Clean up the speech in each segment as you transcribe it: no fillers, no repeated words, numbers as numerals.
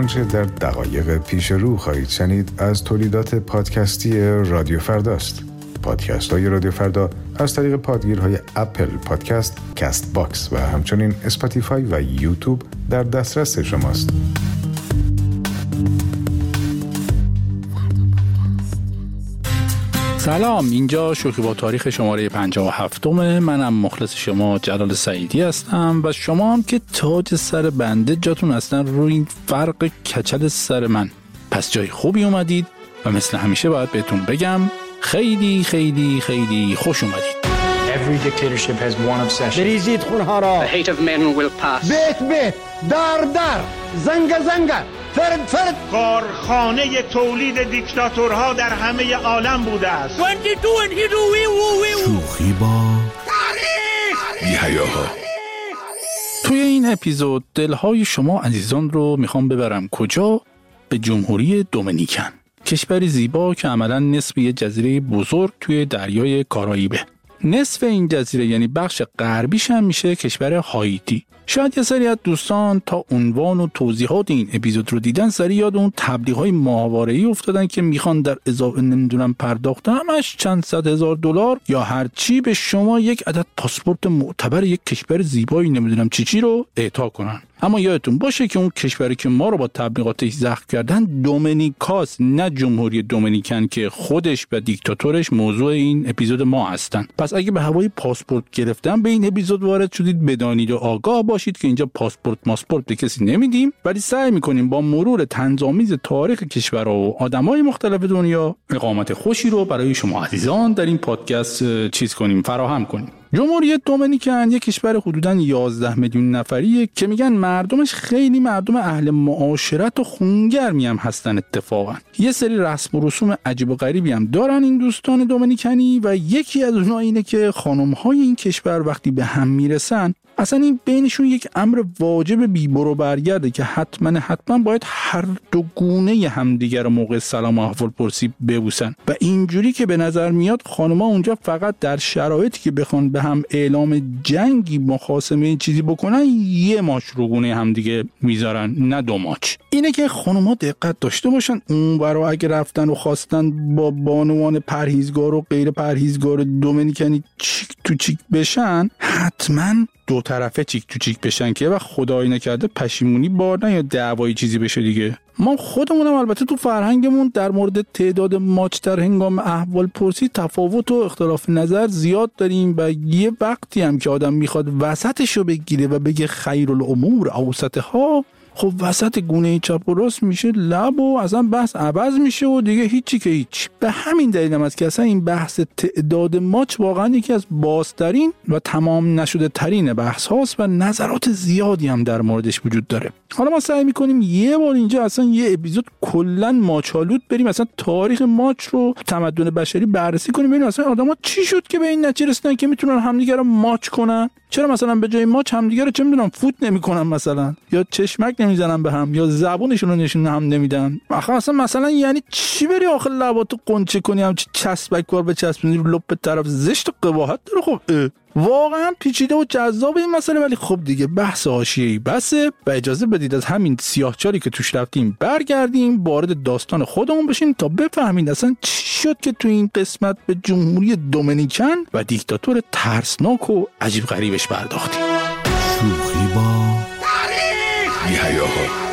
آنچه در دقایق پیش رو خواهید شنید از تولیدات پادکستی رادیو فرداست. پادکست های رادیو فردا از طریق پادگیرهای اپل پادکست، کست باکس و همچنین اسپاتیفای و یوتیوب در دسترس شماست. سلام، اینجا شوخی با تاریخ شماره 57. منم مخلص شما جلال سعیدی هستم و شما هم که تاج سر بنده جاتون اصلا روی این فرق کچل سر من. پس جای خوبی اومدید و مثل همیشه باید بهتون بگم خیلی خیلی خیلی خوش اومدید. Every dictatorship has one obsession. بریزید خونها را. The hate of men will pass. بیت در زنگ فرد کارخانه تولید دیکتاتورها در همه عالم بوده است. 22 and we شوخی با تاریخ بی‌حیاها. توی این اپیزود دلهای شما عزیزان رو میخوام ببرم کجا؟ به جمهوری دومینیکن، کشوری زیبا که عملاً نصف یه جزیره بزرگ توی دریای کارائیبه. نصف این جزیره یعنی بخش غربیش هم میشه کشور هایتی. شاید یه سری از دوستان تا عنوان و توضیحات این اپیزود رو دیدن سری یاد اون تبلیغ‌های ماهواره‌ای افتادن که میخوان در اضافه نمیدونم پرداخت همش چند صد هزار دلار یا هر چی به شما یک عدد پاسپورت معتبر یک کشور زیبایی نمیدونم چی رو اعطا کنن. اما یادتون باشه که اون کشوری که ما رو با تبلیغاتش زخم کردن دومینیکاست، نه جمهوری دومینیکن که خودش و دیکتاتورش موضوع این اپیزود ما هستن. پس اگه به هوای پاسپورت گرفتن به این اپیزود وارد شدید بدانید و آگاه باشید که اینجا پاسپورت به کسی نمیدیم، ولی سعی میکنیم با مرور طنزآمیز تاریخ کشورها و آدمای مختلف دنیا اقامت خوشی رو برای شما عزیزان در این پادکست فراهم کنیم. جمهوری دومینیکن یک کشور حدوداً 11 میلیون نفریه که میگن مردمش خیلی مردم اهل معاشرت و خونگرمی هم هستن. اتفاقا یه سری رسم و رسوم عجیب و غریبی هم دارن این دوستان دومینیکنی و یکی از اونها اینه که خانم‌های این کشور وقتی به هم میرسن اصلا این بینشون یک امر واجب بی برو برگرده که حتما باید هر دو گونه همدیگر رو موقع سلام و احوالپرسی ببوسن و اینجوری که به نظر میاد خانم‌ها اونجا فقط در شرایطی که بخوان به هم اعلام جنگی مخاصمه چیزی بکنن یه ماچ رو گونه همدیگه میذارن، نه دو ماچ. اینه که خانم‌ها دقت داشته باشن اون برا اگه رفتن و خواستن با بانوان پرهیزگار و غیر پرهیزگار دومینیکنی چیک تو چیک بشن حتما دو طرفه چیک تو چیک بشن که وقت خدایی نکرده پشیمونی بار یا دعوایی چیزی بشه دیگه. ما خودمونم البته تو فرهنگمون در مورد تعداد ماچ در هنگام احوال پرسی تفاوت و اختلاف نظر زیاد داریم و یه وقتی هم که آدم میخواد وسطشو بگیره و بگه خیرالامور اوسطها، خب وسط گونه چپ و راست میشه لب و اصلا بحث عوض میشه و دیگه هیچی که هیچ. به همین دلیل هم است که اصلا این بحث تعداد ماچ واقعا یکی از بازترین و تمام نشده ترین بحث هاست و نظرات زیادی هم در موردش وجود داره. حالا ما سعی میکنیم یه بار اینجا اصلا یه اپیزود کلا ماچالود بریم، اصلا تاریخ ماچ رو تمدن بشری بررسی کنیم، ببینیم اصلا آدما چی شد که به این نتیجه رسیدن که میتونن همدیگه رو ماچ کنن. چرا مثلا به جای ماچ همدیگه رو چه میدونم فوت نمیکنن مثلا، یا چشمک نمیزنن به هم، یا زبونشون رو نشون هم نمیدن. آخه مثلا یعنی چی بری آخه لباتو قنچه کنی هم چسبک کار به چسبونی رو لب طرف زشت و قباحت داره. خب واقعا پیچیده و جذاب این مسئله، ولی خب دیگه بحث حاشیه‌ای بسه و اجازه بدید از همین سیاهچالی که توش رفتیم برگردیم وارد داستان خودمون بشیم تا بفهمید اصلا چی شد که تو این قسمت به جمهوری دومینیکن و دیکتاتور ترسناک و عجیب غریبش پرداختیم. شوخی با تاریخ بی‌حیاها.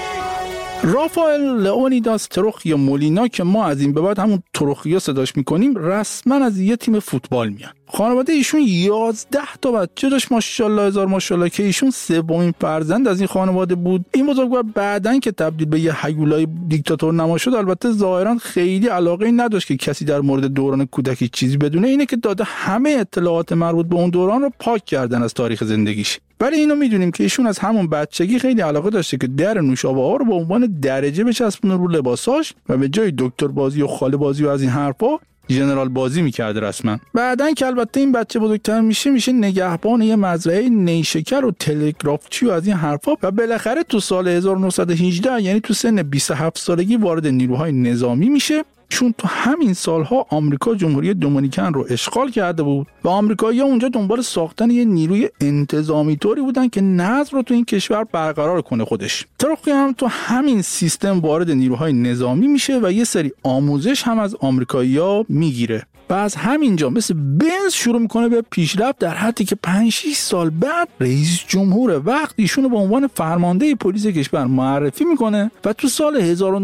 رافائل لئونیداس تروخیا مولینا که ما از این به بعد همون تروخیا صداش میکنیم رسما از یه تیم فوتبال میاد. خانواده ایشون 11 تا بچه داشت، ماشاءالله هزار ماشاءالله، که ایشون سومین فرزند از این خانواده بود. این بزرگوار بعدن که تبدیل به یه هیولای دیکتاتور نما شد البته ظاهرا خیلی علاقه نداشت که کسی در مورد دوران کودکی چیزی بدونه، اینه که داده همه اطلاعات مربوط به اون دوران رو پاک کردن از تاریخ زندگیش. ولی اینو میدونیم که ایشون از همون بچگی خیلی علاقه داشته که در نوشابه ها رو به عنوان درجه بچسبونه رو لباساش و به جای دکتر بازی و خاله بازی و از این حرفا ژنرال بازی میکرد رسما. بعدن که البته این بچه بزرگتر میشه نگهبان یه مزرعه نیشکر و تلگرافچی و از این حرفا و بالاخره تو سال 1918 یعنی تو سن 27 سالگی وارد نیروهای نظامی میشه چون تو همین سالها آمریکا جمهوری دومینیکن رو اشغال کرده بود و آمریکایی‌ها اونجا دنبال ساختن یه نیروی انتظامی طوری بودن که نظم رو تو این کشور برقرار کنه خودش. تروخیو هم تو همین سیستم وارد نیروهای نظامی میشه و یه سری آموزش هم از آمریکایی‌ها میگیره و از همینجا مثل بنز شروع میکنه به پیشرفت، در حدی که 5-6 سال بعد رئیس جمهور وقت ایشونو به عنوان فرمانده پلیس کشور معرفی میکنه و تو سال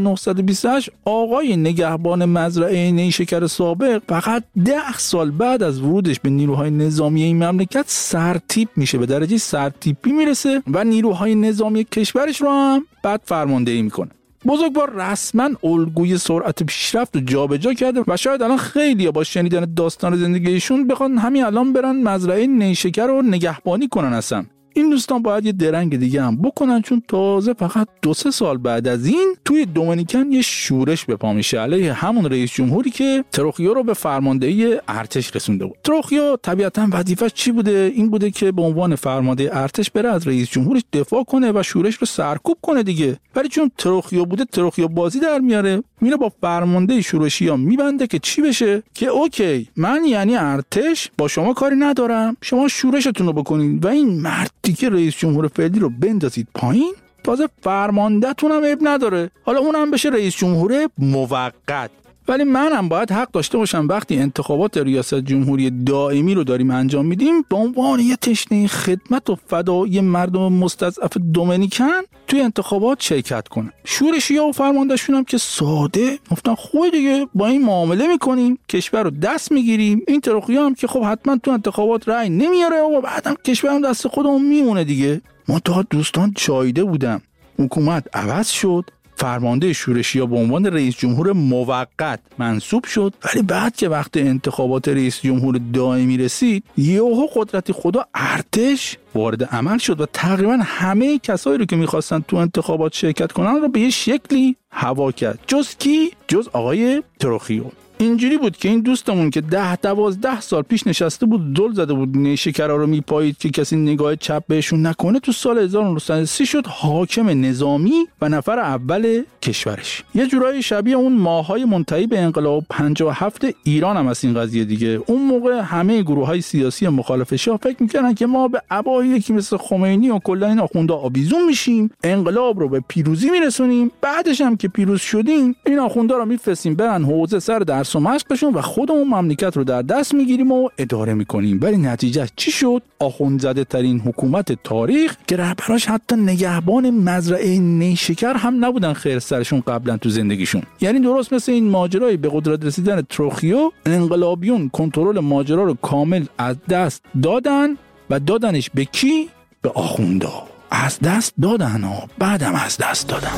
1928 آقای نگهبان مزرعه نیشکر سابق فقط 10 سال بعد از ورودش به نیروهای نظامی این مملکت سرتیپ میشه، به درجه سرتیپی میرسه و نیروهای نظامی کشورش رو هم بعد فرماندهی میکنه. بزرگوار رسما الگوی سرعت پیشرفت رو جابجا کرده و شاید الان خیلی‌ها با شنیدن داستان زندگیشون بخوان همین الان برن مزرعه نیشکر رو نگهبانی کنن. اصلا این دوستان باید یه درنگ دیگه هم بکنن، چون تازه فقط 2-3 سال بعد از این توی دومینیکن یه شورش به پا میشه علیه همون رئیس جمهوری که تروخیو رو به فرماندهی ارتش رسونده بود. تروخیو طبیعتاً وظیفه‌اش چی بوده؟ این بوده که به عنوان فرمانده ارتش بره از رئیس جمهورش دفاع کنه و شورش رو سرکوب کنه دیگه. ولی چون تروخیو بوده، تروخیو بازی در میاره، میره با فرمانده شورشی‌ها میبنده که چی بشه؟ که اوکی من یعنی ارتش با شما کاری ندارم، شما شورشتون رو بکنین و این مردی که رئیس جمهور فعلی رو بندازید پایین، تازه فرمانده‌تون هم عیب نداره، حالا اونم بشه رئیس جمهور موقت. ولی منم باید حق داشته باشم وقتی انتخابات ریاست جمهوری دائمی رو داریم انجام میدیم به عنوان یه تشنه خدمت و فدای مردم مستضعف دومینیکن توی انتخابات شرکت کنم. شورشی‌ها و فرماندهشون هم که ساده گفتن خوبه دیگه، با این معامله میکنیم، کشور رو دست میگیریم. این تروخیو هم که خب حتما تو انتخابات رأی نمیاره و بعدم کشور هم دست خودمون میمونه دیگه. ما تا دوستان چایده بودم، حکومت عوض شد، فرمانده شورشی‌ها به عنوان رئیس جمهور موقت منصوب شد، ولی بعد که وقت انتخابات رئیس جمهور دائمی رسید، یهو قدرت خدا ارتش وارد عمل شد و تقریبا همه کسایی رو که می‌خواستن تو انتخابات شرکت کنن رو به یه شکلی هوا کرد. جز کی؟ جز آقای تروخیو. اینجوری بود که این دوستمون که 10-12 سال پیش نشسته بود دل زده بود نیشکرا رو میپایید که کسی نگاه چپ بهشون نکنه، تو سال 1930 شد حاکم نظامی و نفر اول کشورش. یه جورایی شبیه اون ماهای منتهی به انقلاب 57 ایران هم از این قضیه دیگه. اون موقع همه گروه‌های سیاسی مخالف شاه فکر می‌کردن که ما به ابای یکی مثل خمینی و کلا این آخوندا آویزون میشیم، انقلاب رو به پیروزی میرسونیم، بعدش هم که پیروز شدیم این آخوندا رو میفرستیم برن حوزه سر درس و مشقشون و خودمون مملکت رو در دست میگیریم و اداره میکنیم. ولی نتیجه چی شد؟ آخوندزاده ترین حکومت تاریخ که رهبراش حتی نگهبان مزرعه نیشکر هم نبودن خیر سرشون قبلا تو زندگیشون. یعنی درست مثل این ماجرای به قدرت رسیدن تروخیو، انقلابیون کنترل ماجرا رو کامل از دست دادن و دادنش به کی؟ به آخوندا. از دست دادن و بعدم از دست دادن.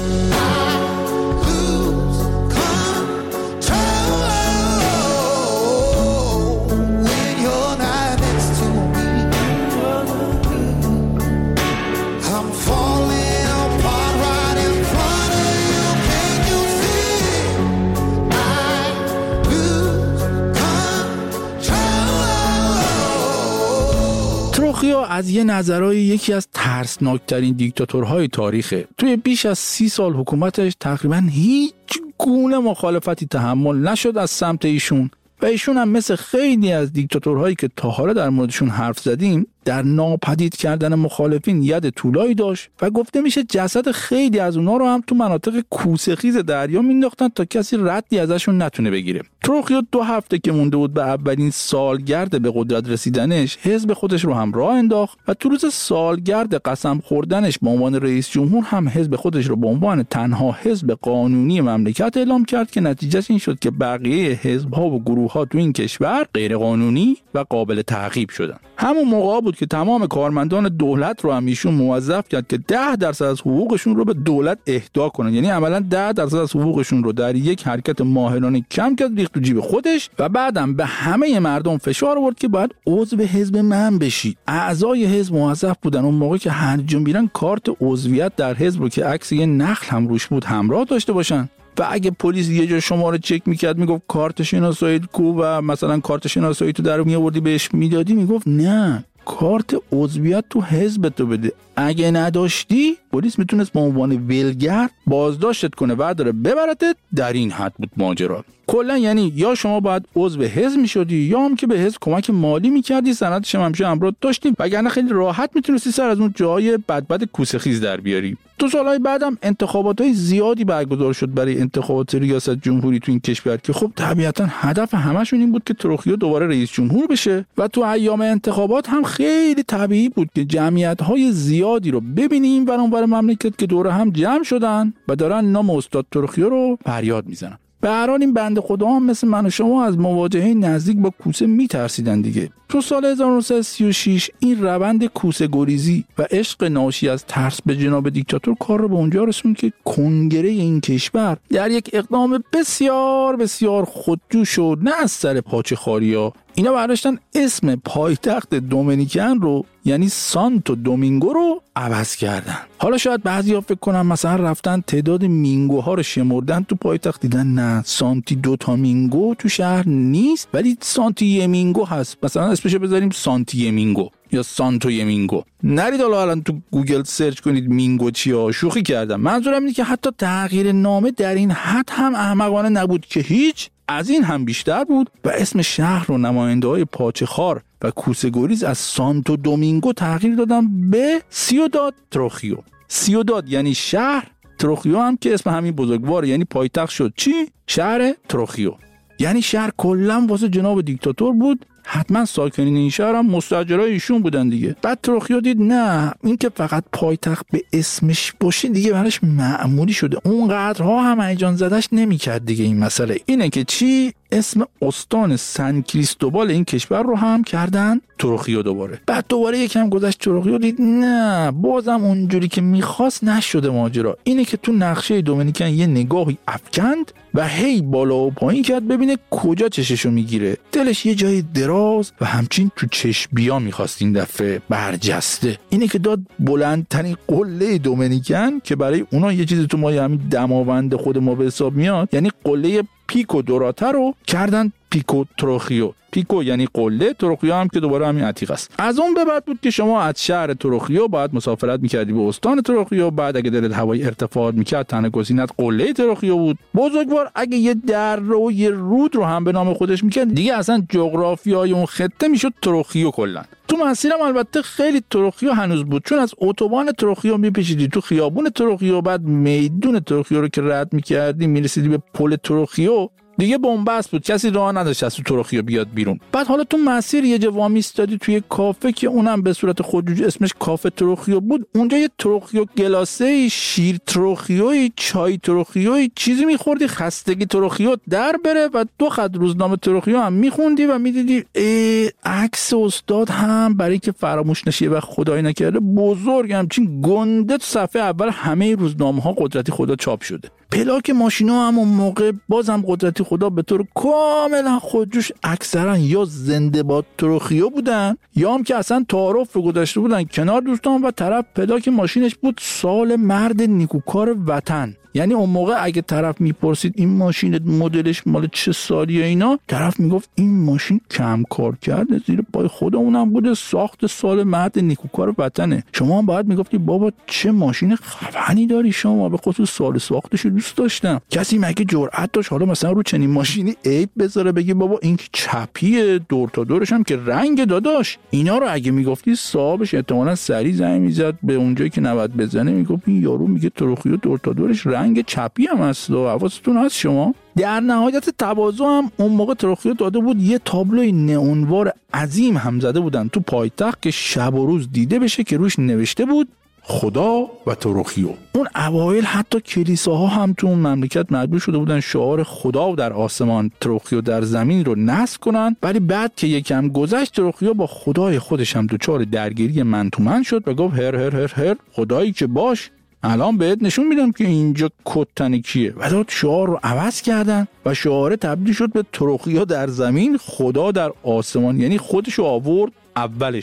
تروخیو از یه نظرهای یکی از ترسناکترین دیکتاتورهای تاریخه. توی بیش از 30 سال حکومتش تقریبا هیچ گونه مخالفتی تحمل نشد از سمت ایشون و ایشون هم مثل خیلی از دیکتاتورهایی که تا حالا در موردشون حرف زدیم در ناپدید کردن مخالفین ید طولایی داشت و گفته میشه جسد خیلی از اونا رو هم تو مناطق کوسه‌خیز دریا مینداختن تا کسی ردی ازشون نتونه بگیره. تروخیو 2 هفته که مونده بود به اولین سالگرد به قدرت رسیدنش، حزب خودش رو هم راه انداخت و تو روز سالگرد قسم خوردنش به عنوان رئیس جمهور هم حزب خودش رو به عنوان تنها حزب قانونی مملکت اعلام کرد که نتیجهش این شد که بقیه حزب‌ها و گروه‌ها تو این کشور غیر قانونی و قابل تعقیب شدن. همون موقع بود که تمام کارمندان دولت رو هم ایشون موظف کرد که 10% از حقوقشون رو به دولت اهدا کنن. یعنی عملاً 10% از حقوقشون رو در یک حرکت ماهرانه کم کرد، ریخت تو جیب خودش و بعدم به همه مردم فشار آورد که باید عضو حزب من بشید. اعضای حزب موظف بودن اون موقع که هر جا میرن کارت عضویت در حزب رو که عکس یه نخل هم روش بود همراه داشته باشن. و اگه پلیس یه جا شما رو چک میکرد میگفت کارت شناسایی کو و مثلا کارت شناسایی تو در میآوردی بهش میدادی، میگفت نه کارت عضویت تو حزب تو بده، اگه نداشتی پلیس میتونست به عنوان ولگرد بازداشتت کنه و داره ببرتت. در این حد بود ماجرا. کلا یعنی یا شما باید عضو حزب میشدی یا هم که به حزب کمک مالی میکردی، سندش هم همیشه همراه داشتی، وگرنه خیلی راحت میتونستی سر از اون جای بد کوسه خیز در بیاری. تو سالهای بعدم انتخابات‌های زیادی برگزار شد برای انتخابات ریاست جمهوری تو این کشور که خب طبیعتاً هدف همشون این بود که تروخیو دوباره رئیس جمهور بشه و تو ایام انتخابات هم خیلی طبیعی بود که جمعیت‌های زیادی رو ببینیم اونور مملکت که دور هم جمع شدن و دارن نام استاد تروخیو رو فریاد میزنن. به هر حال این بنده خدا هم مثل من و شما از مواجهه نزدیک با کوسه میترسیدن دیگه. تو سال 1936 این روند کوسه گریزی و عشق ناشی از ترس به جناب دیکتاتور کار رو به اونجا رسوند که کنگره این کشور در یک اقدام بسیار بسیار خودجوش و نه از سر پاچه خاریا اینا برداشتن اسم پایتخت دومینیکن رو یعنی سانتو دومینگو رو عوض کردن. حالا شاید بعضیا فکر کنن مثلا رفتن تعداد مینگوها رو شمردن تو پایتخت، دیدن نه، سانتی دوتا مینگو تو شهر نیست ولی سانتی یمینگو هست، مثلا اسمشو بذاریم سانتی یمینگو یا سانتو یمینگو. نرید حالا الان تو گوگل سرچ کنید مینگو چیه، شوخی کردم. منظورم اینه که حتی تغییر نامه در این حد هم احمقانه نبود که هیچ، از این هم بیشتر بود و اسم شهر رو نماینده‌های پاچه‌خوار و کوسه‌گریز از سانتو دومینگو تغییر دادن به سیوداد تروخیو. سیوداد یعنی شهر، تروخیو هم که اسم همین بزرگوار یعنی پایتخت شد چی؟ شهر تروخیو. یعنی شهر کلا واسه جناب دیکتاتور بود، حتما ساکنین این شهر هم مستاجرای ایشون بودن دیگه. بعد تروخیو دید نه، این که فقط پایتخت به اسمش باشه دیگه براش معمولی شده، اونقدرها هم هیجان زدش نمی‌کرد دیگه. این مسئله اینه که چی؟ اسم استان سن کریستوبال این کشور رو هم کردن تروخیو دوباره. بعد دوباره یکم گذشت تروخیو دید نه، بازم اونجوری که میخواست نشده ماجرا. اینه که تو نقشه دومینیکن یه نگاهی افکند و هی بالا و پایین کرد ببینه کجا چششو میگیره. دلش یه جای دراز و همچین تو چشم‌بیا میخواست این دفعه برجسته. اینه که داد بلندترین قله دومینیکن که برای اونا یه چیزی تو ما همین دماوند خود ما به حساب میاد، یعنی قله پیکو دوراتا رو کردن پیکو تروخیو. پیکو یعنی قله، تروخیو هم که دوباره همین عتیق است. از اون به بعد بود که شما از شهر تروخیو باید مسافرت میکردی به استان تروخیو. بعد اگه دلت هوای ارتفاعات میکرد تنها گزینت قله تروخیو بود. بزرگوار اگه یه در رو یه رود رو هم به نام خودش میکرد دیگه اصلا جغرافیای اون خطه میشد تروخیو کلا. تو مسیرم البته خیلی تروخیو هنوز بود، چون از اتوبان تروخیو میپیچیدی تو خیابون تروخیو، بعد میدون تروخیو رو که رد میکردی میرسیدی به پل تروخیو، دیگه بنبست بود، کسی راه نداشت از تو تروخیو بیاد بیرون. بعد حالا تو مسیر یه جا وامیستادی توی کافه که اونم به صورت خودجوش اسمش کافه تروخیو بود، اونجا یه تروخیو گلاسه، شیر تروخیوی، چای تروخیوی چیزی میخوردی خستگی تروخیو در بره و 2 خط روزنامه تروخیو هم میخوندی و میدیدی عکس استاد هم برای که فراموش نشه و خدای نکرده بزرگ همچین گنده تو صفحه اول همه روزنامه‌ها قدرتی خدا چاپ شده. پلاک ماشینا هم اون موقع بازم قدرتی خدا به طور کاملا خودجوش اکثرا یا زنده باد تروخیو بودن یا هم که اصلا تعارف رو گذاشته بودن کنار دوستان و طرف پلاک ماشینش بود سال مرد نیکوکار وطن. یعنی اون موقع اگه طرف میپرسید این ماشین مدلش مال چه سالیه اینا، طرف میگفت این ماشین کم کار کرده زیر پای خودمونم بوده، ساخت سال مرد نیکوکار وطنه. شما هم باید میگفتی بابا چه ماشین خفنی داری شما، به خصوص سال ساختش دوست داشتم. کسی مگه جرأت داشت حالا مثلا رو چنین ماشینی عیب بذاره بگی بابا این که چپیه، دور تا دورش هم که رنگ داداش؟ اینا رو اگه میگفتی صاحبش احتمالاً سری زنگ میزد به اونجایی که نباید بزنه، میگفت این یارو میگه تروخیو دور تا دورش رنگ چپی هم هست و حواستون هست شما. در نهایت تواضع هم اون موقع تروخیو داده بود یه تابلوی نئونوار عظیم هم زده بودن تو پایتخت که شب و روز دیده بشه که روش نوشته بود خدا و تروخیو. اون اوایل حتی کلیساها هم تو اون مملکت مجبور شده بودن شعار خدا در آسمان تروخیو در زمین رو نصب کنن، ولی بعد که یکم گذشت تروخیو با خدای خودش هم دچار درگیری من تو من شد و گفت هر هر هر هر خدایی که باش، الان بهت نشون میدم که اینجا کتن کیه. و داد شعار رو عوض کردن و شعار تبدیل شد به تروخیو در زمین خدا در آسمان، یعنی خودشو آورد اول شعار.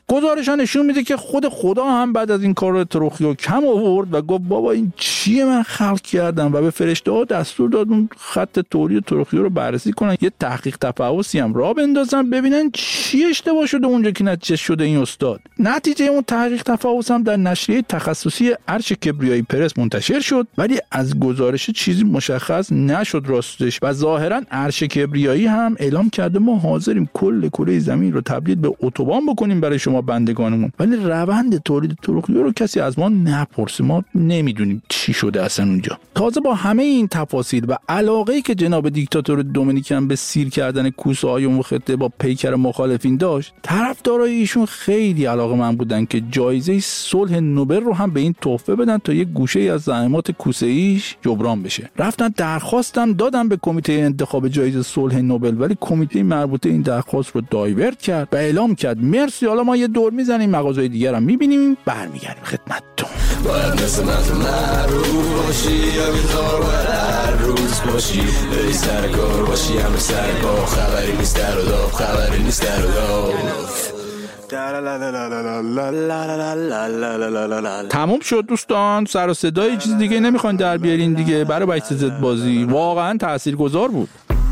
گزارش ها نشون میده که خود خدا هم بعد از این کار تروخیو کم آورد و گفت بابا این چیه من خلق کردم و به فرشته ها دستور داد اون خط تولید تروخیو رو بررسی کنن، یه تحقیق تفحصی هم راه بندازن ببینن چی اشتباه شده اونجا که نتیجه شده این استاد. نتیجه اون تحقیق تفحص هم در نشریه تخصصی ارش کبریایی پرس منتشر شد، ولی از گزارش چیزی مشخص نشد راستش و ظاهرا ارش کبریایی هم اعلام کرده ما حاضریم کل کره زمین رو تبدیل به اتوبان بکنیم برای شما بندگانمون، ولی روند تولید تروخیو رو کسی از ما نپرسه، ما نمیدونیم چی شده اصلا اونجا. تازه با همه این تفاصیل و علاقه‌ای که جناب دیکتاتور دومینیکن به سیر کردن کوسه‌های اون خطه با پیکر مخالفین داشت، طرفدارای ایشون خیلی علاقه‌مند بودن که جایزه صلح نوبل رو هم به این تحفه بدن تا یه گوشه از زحمات کوسه‌ایش جبران بشه. رفتن درخواستم دادن به کمیته انتخاب جایزه صلح نوبل، ولی کمیته مربوطه این درخواست رو دایورت کرد و اعلام کرد مرسی، حالا ما یه دور میزنیم مغازهای دیگر هم میبینیم برمیگردیم خدمتتون. باید مثل من معروف باشی یا بیدار باید هر روز باشی، بری سر کار باشی همه سر پا، خبری نیست در و داف، خبری نیست در و داف. تموم شد دوستان، سر و صدای چیز دیگه نمیخوان در بیارین دیگه. برای بچه زد بازی واقعا تاثیرگذار بود.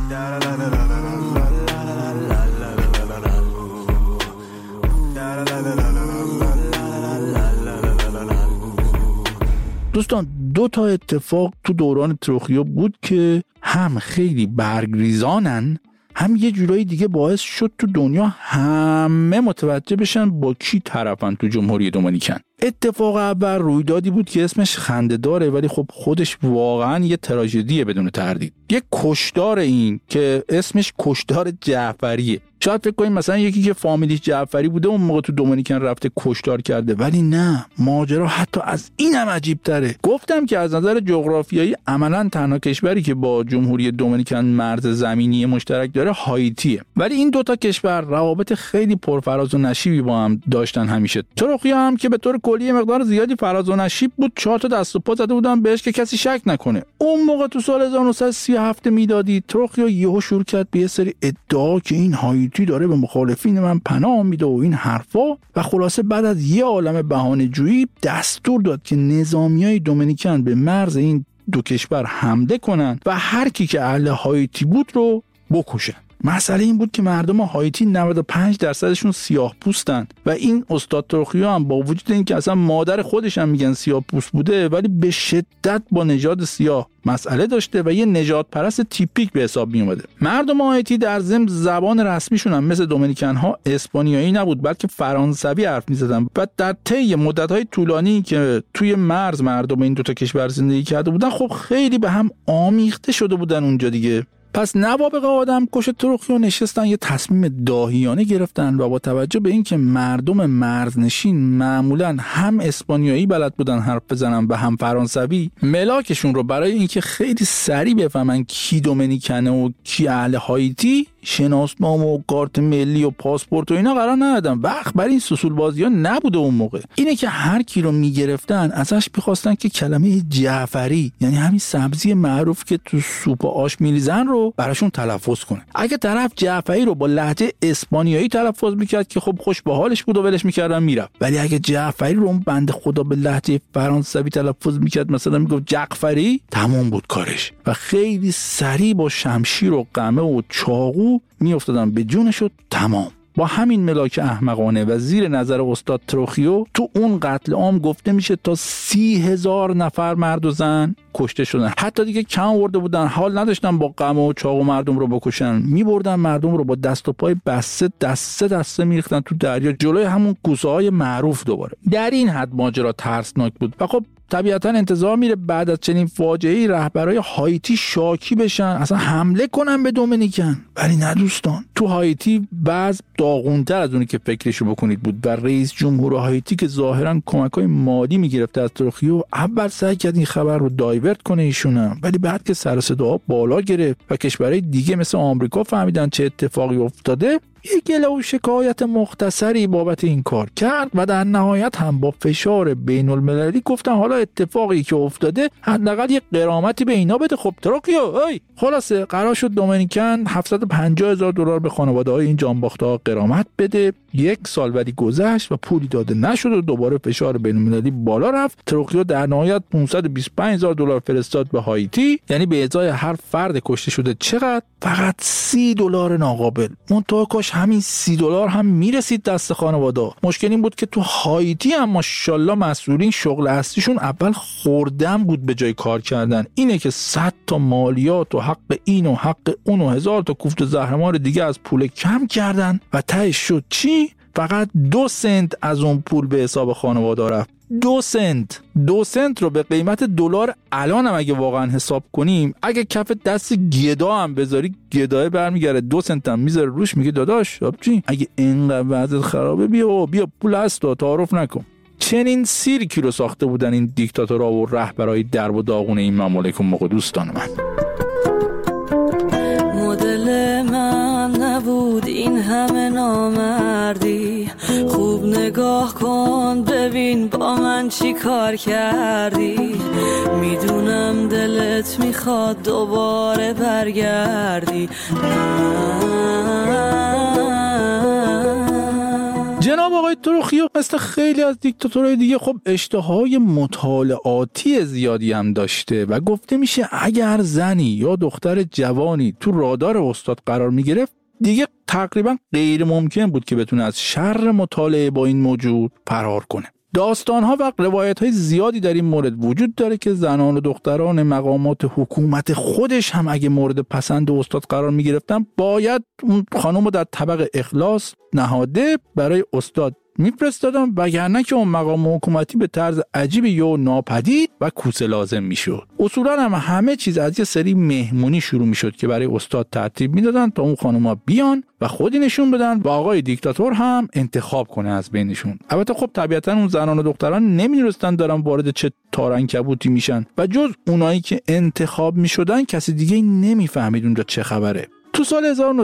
دوستان دو تا اتفاق تو دوران تروخیو بود که هم خیلی برگریزانن، هم یه جورایی دیگه باعث شد تو دنیا همه متوجه بشن با کی طرفن تو جمهوری دومینیکن. اتفاق اول رویدادی بود که اسمش خنده‌داره ولی خب خودش واقعا یه تراژدیه بدون تردید. یه کشتار این که اسمش کشتار جعفریه. شاید فکر کنیم مثلا یکی که فامیلیش جعفری بوده اون موقع تو دومینیکن رفته کشتار کرده، ولی نه، ماجرا حتی از اینم عجیب تره. گفتم که از نظر جغرافیایی عملاً تنها کشوری که با جمهوری دومینیکن مرز زمینی مشترک داره هایتیه، ولی این دوتا کشور روابط خیلی پرفراز و نشیبی با هم داشتن همیشه. تروخیو هم که به طور کلی مقدار زیادی فراز و نشیب بود، 4 تا دست و پا زده بودن بهش که کسی شک نکنه. اون موقع تو سال 1937 میلادی تروخیو یهو شروع کرد به یه سری ادعا که این هایتی داره به مخالفین من پناه میده و این حرفا، و خلاصه بعد از یه عالمه بهانه‌جویی دستور داد که نظامیای دومینیکن به مرز این دو کشور حمله کنن و هر کی که اهل هایتی بود رو بکشن. مسئله این بود که مردم هایتی 95% سیاه پوستن و این استاد تروخیو هم با وجود اینکه اصلا مادر خودش هم میگن سیاه پوست بوده، ولی به شدت با نژاد سیاه مسئله داشته و یه نژاد پرست تیپیک به حساب می اومده. مردم هایتی در ضمن زبان رسمیشون هم مثل دومینیکن ها اسپانیایی نبود بلکه فرانسوی حرف می‌زدن و در طی مدت‌های طولانی که توی مرز مردم این دو تا کشور زندگی کرده بودن خب خیلی به هم آمیخته شده بودن اونجا دیگه. پس نوابغ آدم کش تروخیو نشستن یه تصمیم داهیانه گرفتن و با توجه به اینکه مردم مرزنشین معمولاً هم اسپانیایی بلد بودن حرف بزنن و هم فرانسوی، ملاکشون رو برای اینکه خیلی سریع بفهمن کی دومینیکنه و کی اهل هایتی شناسنامه و کارت ملی و پاسپورت و اینا قرار ندادن. وقت برای این سوسول بازی‌ها نبوده اون موقع. اینه که هر کی رو میگرفتن ازش می‌خواستن که کلمه جعفری، یعنی همین سبزی معروف که تو سوپ آش می‌ریزن رو براشون تلفظ کنه. اگه طرف جعفری رو با لهجه اسپانیایی تلفظ می‌کرد که خب خوش به حالش بود و ولش می‌کردن میرفت، ولی اگه جعفری رو اون بنده خدا به لهجه فرانسوی تلفظ می‌کرد، مثلا میگفت جعفری، تمام بود کارش و خیلی سریع با شمشیر و قمه و چاقو میافتادن به جونش و تمام. با همین ملاک احمقانه و زیر نظر استاد تروخیو تو اون قتل عام گفته میشه تا 30,000 نفر مرد و زن کشته شدن. حتی دیگه کم آورده بودن، حال نداشتن با قمه و چاقو مردم رو بکشن، میبردن مردم رو با دست و پای بسته دسته میریختن تو دریا جلوی همون کوسه های معروف. دوباره در این حد ماجرا ترسناک بود و خب طبیعتا انتظار میره بعد از چنین فاجعه‌ای رهبرای هایتی شاکی بشن، اصلا حمله کنن به دومینیکن. ولی نه دوستان، تو هایتی بعض داغونتر از اونی که فکرشو بکنید بود و رئیس جمهور هایتی که ظاهرا کمک‌های مالی میگرفته از تروخیو اول سعی کرد این خبر رو دایورت کنه ایشون، ولی بعد که سر و صدا بالا گرفت و کشورهای دیگه مثل آمریکا فهمیدن چه اتفاقی افتاده، یک گله و شکایت مختصری بابت این کار کرد و در نهایت هم با فشار بین المللی گفتن حالا اتفاقی که افتاده حداقل یک غرامتی به اینا بده. خب تروکیو خلاصه قرار شد دومینیکن $750,000 به خانواده‌های این جانباخته‌ها غرامت بده. 1 سال ولی گذشت و پولی داده نشد و دوباره فشار بین المللی بالا رفت. تروکیو در نهایت $525,000 فرستاد به هایتی، یعنی به ازای هر فرد کشته شده چقدر؟ فقط $30 ناقابل. منتها کاش همین $30 هم میرسید دست خانواده. مشکل این بود که تو هایتی هم ماشاءالله مسئولین شغل اصلیشون اول خوردن بود به جای کار کردن. اینه که 100 تا مالیات و حق این و حق اون و 1000 تا کوفت زهرمار دیگه از پول کم کردن و تهش شد چی؟ فقط 2 سنت از اون پول به حساب خانواده رفت. 2 سنت رو به قیمت $1 الان هم اگه واقعا حساب کنیم، اگه کف دست گدا هم بذاری گدای برمیگره 2 سنت هم میذاره روش، میگه داداش چی؟ اگه اینقدر وضعیت خرابه بیا پول هست و تعارف نکن. چنین سیرکی رو ساخته بودن این دیکتاتورها و رهبرای درب و داغون این ممالک موقع. دوستان من مدل من نبود این همه نامردی، خوب نگاه کن ببین با من چی کار کردی، میدونم دلت میخواد دوباره برگردی. جناب آقای تروخیو مثل خیلی از دیکتاتورهای دیگه خب اشتهای مطالعاتی زیادی هم داشته و گفته میشه اگر زنی یا دختر جوانی تو رادار استاد قرار میگرفت دیگه تقریبا غیر ممکن بود که بتونه از شر مطالعه با این موجود فرار کنه. داستان‌ها و روایت‌های زیادی در این مورد وجود داره که زنان و دختران مقامات حکومت خودش هم اگه مورد پسند استاد قرار می‌گرفتن باید اون خانم رو در طبق اخلاص نهاده برای استاد میفرستادن، وگرنه که اون مقام حکومتی به طرز عجیبی یا ناپدید و کوسه لازم میشد. اصولا هم همه چیز از یه سری مهمونی شروع میشد که برای استاد ترتیب میدادن تا اون خانوما بیان و خودی نشون بدن و آقای دیکتاتور هم انتخاب کنه از بینشون. البته خب طبیعتا اون زنان و دختران نمیدونستن دارن وارد چه تارعنکبوتی میشن و جز اونایی که انتخاب میشدن کسی دیگه نمیفهمید اونجا چه خبره. تو سال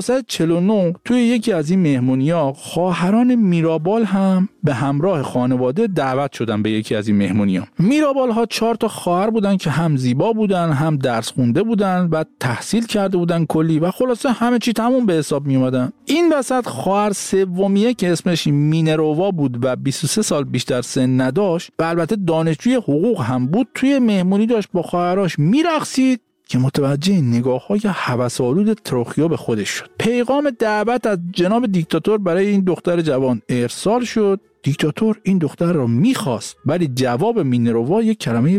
1949 توی یکی از این مهمونی‌ها خواهران میرابال هم به همراه خانواده دعوت شدن به یکی از این مهمونی‌ها. میرابال ها 4 تا خواهر بودن که هم زیبا بودن، هم درس خونده بودن و تحصیل کرده بودن کلی و خلاصه همه چی تموم به حساب می اومدن. این وسط خواهر سومیه که اسمش مینرووا بود و 23 سال بیشتر سن نداشت و البته دانشجوی حقوق هم بود، توی مهمونی داشت با خواهراش میرقصید که متوجه نگاه‌های هوس‌آلود تروخیو به خودش شد. پیغام دعوت از جناب دیکتاتور برای این دختر جوان ارسال شد. دیکتاتور این دختر را می‌خواست، ولی جواب مینرووا یک کلمه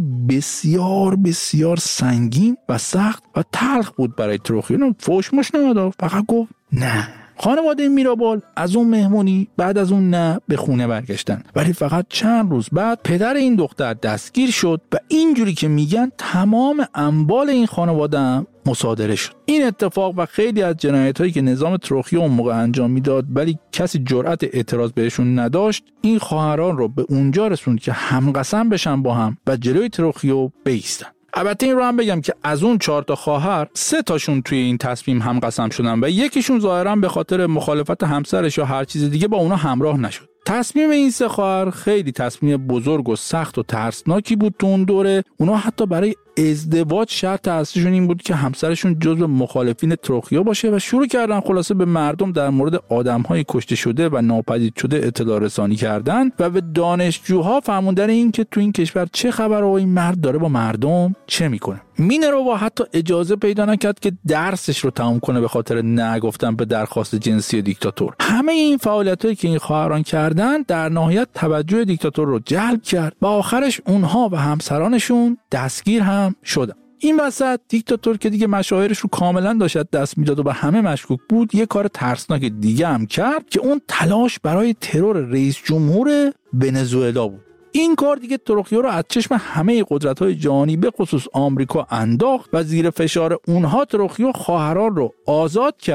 بسیار بسیار سنگین و سخت و تلخ بود برای تروخیو. فوشمش نمیداد، فقط گفت نه. خانواده میرابال از اون مهمونی بعد از اون نه به خونه برگشتن، ولی فقط چند روز بعد پدر این دختر دستگیر شد و اینجوری که میگن تمام اموال این خانواده هم مصادره شد. این اتفاق و خیلی از جنایت‌هایی که نظام تروخیو اون موقع انجام میداد ولی کسی جرأت اعتراض بهشون نداشت، این خواهران رو به اونجا رسوند که همقسم بشن با هم و جلوی تروخیو بایستن. البته این رو هم بگم که از اون 4 تا خواهر 3 تاشون توی این تصمیم هم قسم شدن و یکیشون ظاهرا به خاطر مخالفت همسرش یا هر چیز دیگه با اونا همراه نشد. تصمیم این 3 خواهر خیلی تصمیم بزرگ و سخت و ترسناکی بود تو اون دوره. اونا حتی برای ازدواج شرط اصلیشون این بود که همسرشون جزو مخالفین تروخیو باشه و شروع کردن خلاصه به مردم در مورد آدم‌های کشته شده و ناپدید شده اطلاع رسانی کردن و به دانشجوها فهموندن این که تو این کشور چه خبره و این مرد داره با مردم چه میکنه. مینرووا حتی اجازه پیدا نکرد که درسش رو تموم کنه به خاطر نگفتن به درخواست جنسی دیکتاتور. همه این فعالیتایی که این خواهران کردن در نهایت توجه دیکتاتور رو جلب کرد و آخرش اونها و همسرانشون دستگیر هم شدن. این وسط دیکتاتور که دیگه مشاعرش رو کاملا داشت دست میداد و به همه مشکوک بود، یه کار ترسناک دیگه هم کرد که اون تلاش برای ترور رئیس جمهور ونزوئلا بود. این کار دیگه تروخیو رو از چشم همه قدرت‌های جهانی به خصوص آمریکا انداخت و زیر فشار اونها تروخیو خواهران رو آزاد کرد.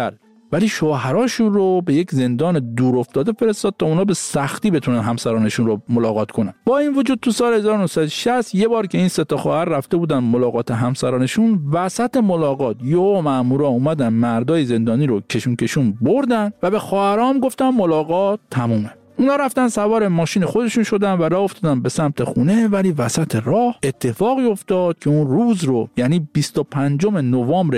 ولی شوهراشون رو به یک زندان دور افتاده فرستاد تا اونا به سختی بتونن همسرانشون رو ملاقات کنن. با این وجود تو سال 1960 یه بار که این سه تا خواهر رفته بودن ملاقات همسرانشون، وسط ملاقات یهو مامورا اومدن مردای زندانی رو کشون بردن و به خواهرام گفتن ملاقات تمومه. اونا رفتن سوار ماشین خودشون شدن و راه افتادن به سمت خونه، ولی وسط راه اتفاقی افتاد که اون روز رو، یعنی 25 نوامبر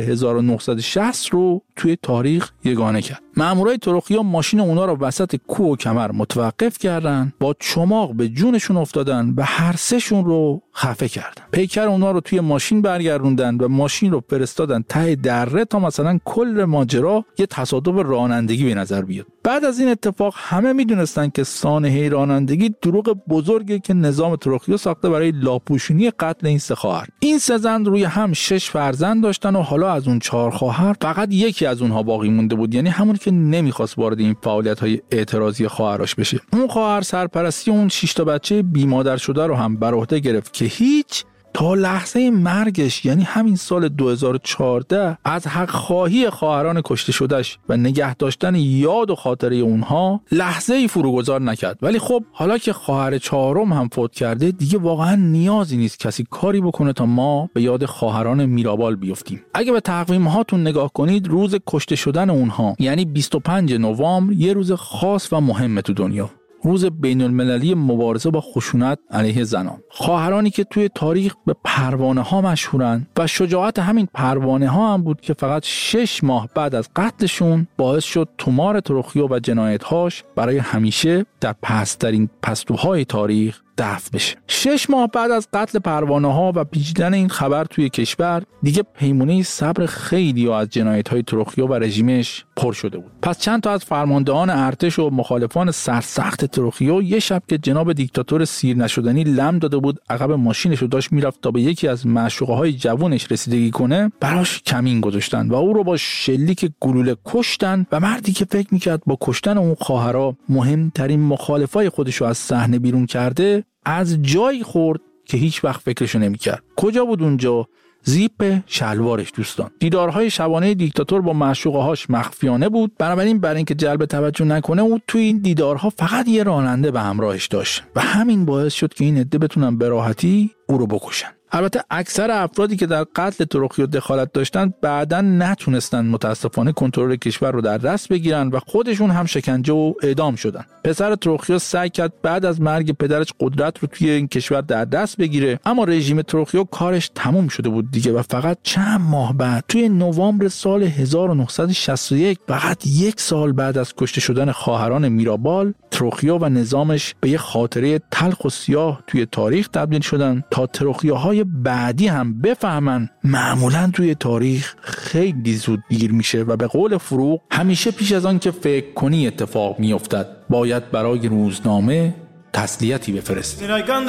1960 رو توی تاریخ یگانه کرد. مامورای ترکیه ماشین اونا رو وسط کوه و کمر متوقف کردن، با چماق به جونشون افتادن و هر سهشون رو خفه کردن. پیکر اونا رو توی ماشین برگردوندن و ماشین رو فرستادن ته دره تا مثلا کل ماجرا یه تصادف رانندگی به نظر بیاد. بعد از این اتفاق همه میدونستن که سانحه رانندگی دروغ بزرگی که نظام ترکیه ساخته برای لاپوشونی قتل این سه خواهر. این سه زن روی هم 6 فرزند داشتن و حالا از اون 4 خواهر فقط یکی از اونها باقی مونده بود، یعنی همون که نمیخواست وارد این فعالیت‌های اعتراضی خواهرش بشه. اون خواهر سرپرستی اون 6 تا بچه بی مادر شده رو هم بر عهده گرفت که هیچ تا لحظه مرگش، یعنی همین سال 2014، از حق خواهی خواهران کشته شدهش و نگه داشتن یاد و خاطره اونها لحظه‌ای فروگذار نکرد. ولی خب حالا که خواهر چهارم هم فوت کرده، دیگه واقعا نیازی نیست کسی کاری بکنه تا ما به یاد خواهران میرابال بیفتیم. اگه به تقویم هاتون نگاه کنید، روز کشته شدن اونها یعنی 25 نوامبر یه روز خاص و مهمه تو دنیا، روز بین المللی مبارزه با خشونت علیه زنان. خواهرانی که توی تاریخ به پروانه ها مشهورن و شجاعت همین پروانه ها هم بود که فقط 6 ماه بعد از قتلشون باعث شد تومار ترکیه و جنایت‌هاش برای همیشه در پست‌ترین پستوهای تاریخ دفع بشه. 6 ماه بعد از قتل پروانه ها و پیچیدن این خبر توی کشور، دیگه پیمونه صبر خیلی از جنایت‌های ترکیه و رژیمش پر شده بود. پس چند تا از فرماندهان ارتش و مخالفان سرسخت ترکیه یه شب که جناب دیکتاتور سیر نشدنی لم داده بود، عقب ماشینش رو داشت میرفت تا به یکی از معشوقه‌های جوونش رسیدگی کنه، براش کمین گذاشتن و او رو با شلیک گلوله کشتن و مردی که فکر می‌کرد با کشتن اون خواهرها مهمترین مخالفای خودش رو از صحنه بیرون کرده، از جایی خورد که هیچ وقت فکرشو نمی‌کرد. کجا بود اونجا؟ زیپ شلوارش دوستان. دیدارهای شبانه دیکتاتور با معشوقه‌هاش مخفیانه بود، بنابراین برای اینکه جلب توجه نکنه او توی این دیدارها فقط یه راننده به همراهش داشت و همین باعث شد که این عده بتونن به راحتی او رو بکشن. البته اکثر افرادی که در قتل ترکیه دخالت داشتن بعداً نتونستن متاسفانه کنترل کشور رو در دست بگیرن و خودشون هم شکنجه و اعدام شدن. پسر ترکیه سعی کرد بعد از مرگ پدرش قدرت رو توی این کشور در دست بگیره، اما رژیم ترکیه کارش تموم شده بود دیگه و فقط چند ماه بعد توی نوامبر سال 1961، فقط 1 سال بعد از کشته شدن خواهران میرابال، ترکیه و نظامش به یه خاطره تلخ و سیاه توی تاریخ تبدیل شدن تا ترکیه‌های بعدی هم بفهمن معمولاً توی تاریخ خیلی زود دیر میشه و به قول فروغ همیشه پیش از آن که فکر کنی اتفاق میافتد باید برای روزنامه تسلیتی بفرستی.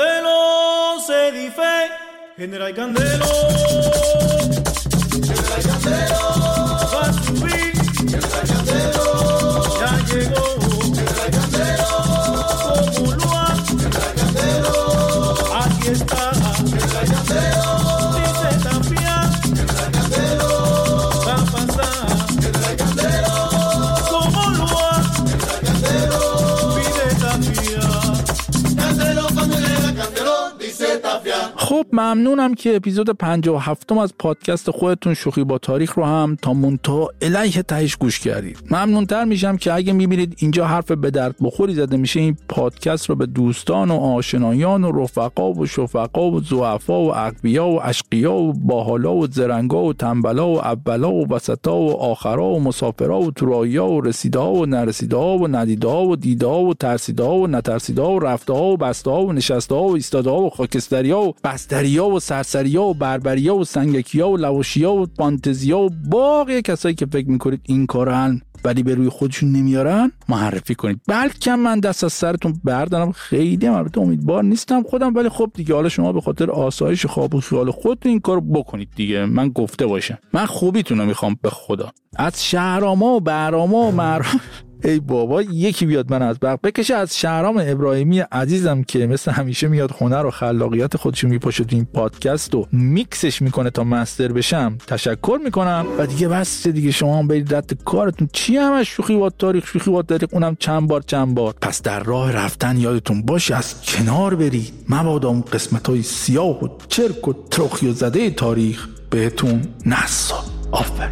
خب ممنونم که اپیزود 57 از پادکست خودتون شوخی با تاریخ رو هم تا منتها الیه تهش گوش کردید. ممنونتر میشم که اگه میبینید اینجا حرف به درد بخوری زده میشه، این پادکست رو به دوستان و آشنایان و رفقا و شفقا و ضعفا و اقویا و اشقیا و باحالا و زرنگا و تنبلا و اولا و وسطا و آخرا و مسافرا و توراییا و رسیدها و نرسیدها و ندیدها و دیدها و ترسیدها و نترسیدها و رفتها و بستها و نشستها و ایستادها و خاکستریا و بستریا و سرسریا و بربریا و سنگکیا و لواشیا و فانتزیا و باقی کسایی که فکر میکنید این کارن ولی به روی خودشون نمیارن معرفی کنید. بلکه من دست از سرتون بردارم. خیلی البته امیدوار نیستم خودم، ولی خب دیگه حالا شما به خاطر آسایش خواب و خیال خودتون این کارو بکنید دیگه. من گفته باشم، من خوبیتون رو میخوام به خدا. از شهراما و براما و ای بابا یکی بیاد من از برق بکشه. از شهرام ابراهیمی عزیزم که مثل همیشه میاد هنر و خلاقیت خودشو میپاشه تو این پادکست و میکسش میکنه تا مستر بشم تشکر میکنم. و دیگه بس دیگه شما هم برید رد کارتون. چی همش شوخی با تاریخ اونم چند بار. پس در راه رفتن یادتون باشه از کنار برید، مبادا اون قسمت‌های سیاه و چرک و ترخی و زده تاریخ بهتون نسا. آفر.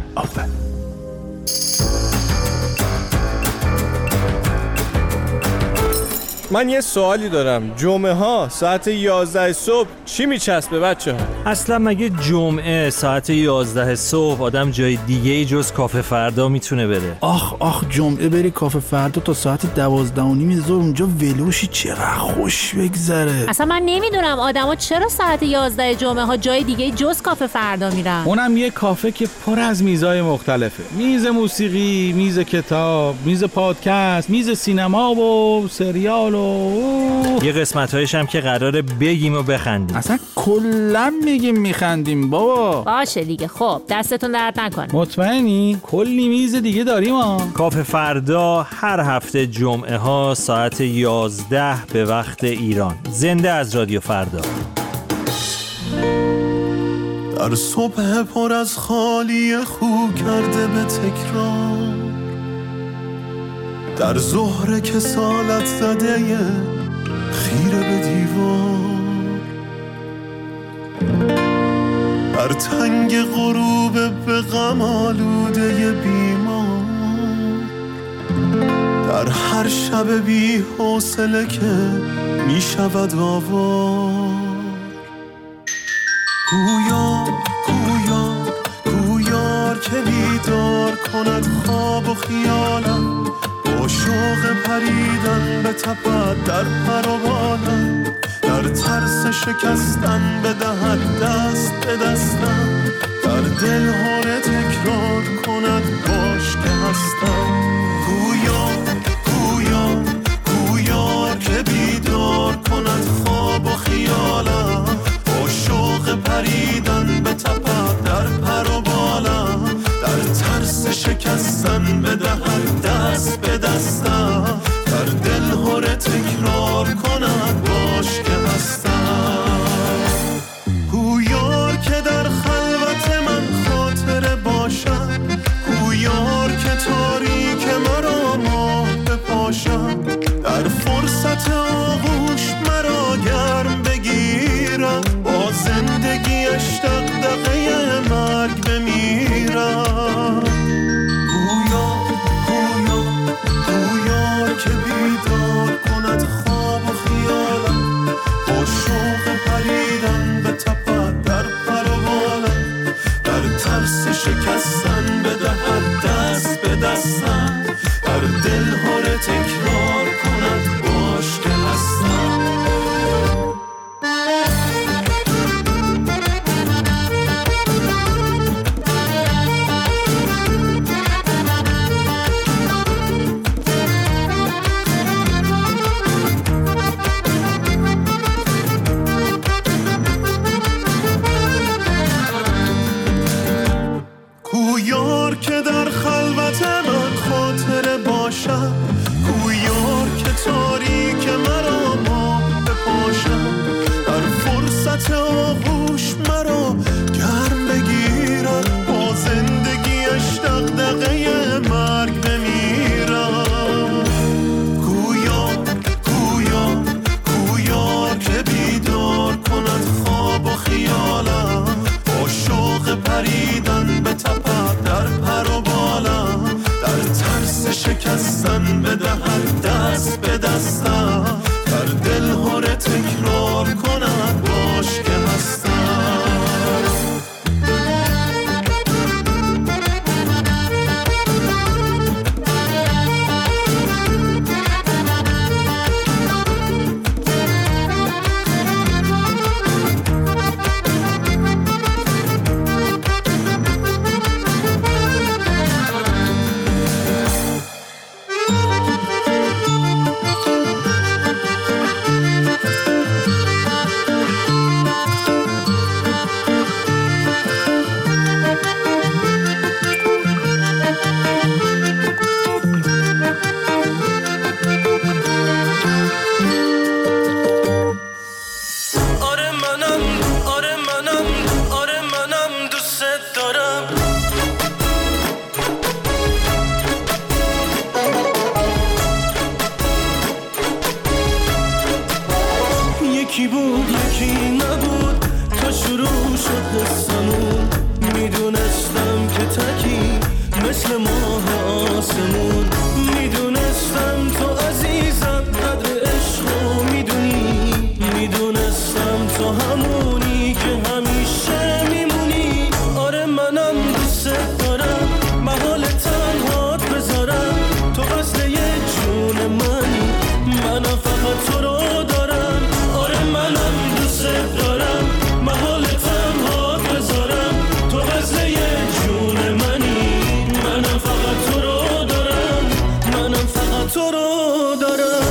من یه سوالی دارم. جمعه ها ساعت 11 صبح چی میچسبه بچه ها؟ اصلا مگه جمعه ساعت 11 صبح آدم جای دیگه جز کافه فردا میتونه بره؟ آخ جمعه بری کافه فردا تا ساعت 12:30 ظهر اونجا ولوشی چقدر خوش بگذره. اصلا من نمیدونم آدما چرا ساعت 11 جمعه ها جای دیگه جز کافه فردا میرن. اونم یه کافه که پر از میزای مختلفه. میز موسیقی، میز کتاب، میز پادکست، میز سینما و سریال یه قسمت‌هایش هم که قراره بگیم و بخندیم. اصلا کلا میگیم میخندیم بابا. باشه دیگه. خب دستتون درد نکنه. مطمئنی؟ کلی میز دیگه داریم ها. کافه فردا هر هفته جمعه ها ساعت 11 به وقت ایران. زنده از رادیو فردا. در صبح پر از خالی خو کرده به تکرار، در ظهر کسالت زده خیره به دیوار، در تنگ غروب به غم آلوده بیمار، در هر شب بی حوصله که می شود آوار. گویار که بیدار کند خواب و خیالم، با شوق پریدن به تپد در پر و بالم، در ترس شکستن بدهد دست به دستم، در دل هره تکرار کند باش که هستم. گویار که بیدار کند خواب و خیالم، با شوق پریدن به تپد در پر و بالم، در ترس شکستن بدهد دست به دستم، در دل هره تکرار کند باش که هستم. گویار که در خلوت من خاطره باشم، گویار که تاریک مرا ماه بپاشم، در فرصت آغوش مرا گرم بگیرم، با زندگیش دغدغه مرگ بمیرم. گویار که بیدار کند خواب و خیالم، با شوق پریدن به تپد در پر و بالم، در ترس شکستن بدهد دست به دستم، در دل هره تکرار کند باش که هستم. گویار که در خلوت من خاطره باشم، گویار که تاریک مرا ماه بپاشم، در فرصت آغوش مرا گرم بگیرد، با زندگیش دغدغه مرگ بمیرم. گویار که بیدار کند خواب و خیالم، با شوق پریدن به تپد در پر و بالم، در ترس شکستن بدهد دست به دستم، در دل هره تکرار کند باش که هستم. آسمون. میدونستم تو عزیزم قدر عشقو میدونی، میدونستم تو همونی که همیشه میمونی. آره منم دوست دارم محال تنهات بذارم، تو وصل یه جون منی، منم فقط تو رو دارم. آره منم دوست دارم محال تنهات بذارم، تو وصل یه جون منی، منم فقط تو رو دارم، منم فقط تو رو دارم.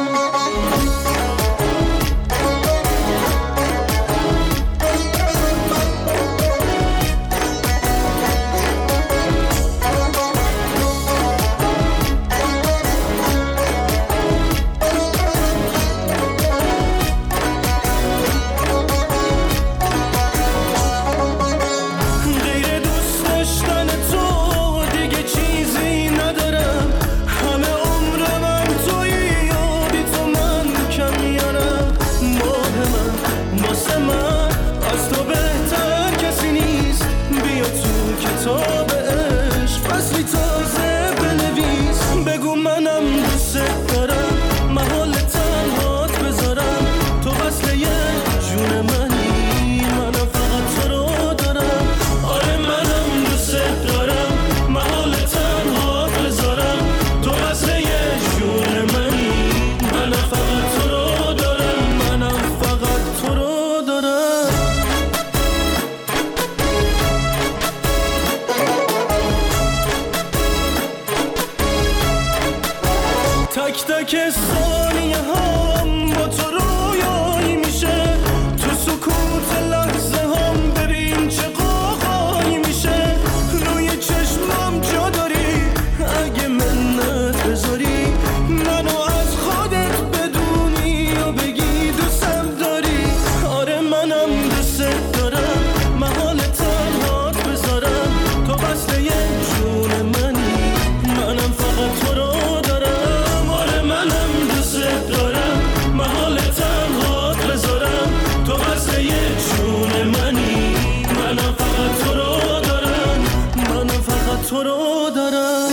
تک تک ثانیه هم با تو رویایی میشه، تو سکوت لحظه هم ببین چه قاقایی میشه. روی چشمم جا داری اگه منت بذاری، منو از خودت بدونی و بگی دوستم داری. آره منم دوست دارم محال تنهات بذارم، تو وصل یه جون منی، منم فقط تو رو دارم. آره منم دوست دارم محال تنهات بذارم، تو وصل یه جون منی، منم فقط تو رو دارم، منم فقط تو رو دارم.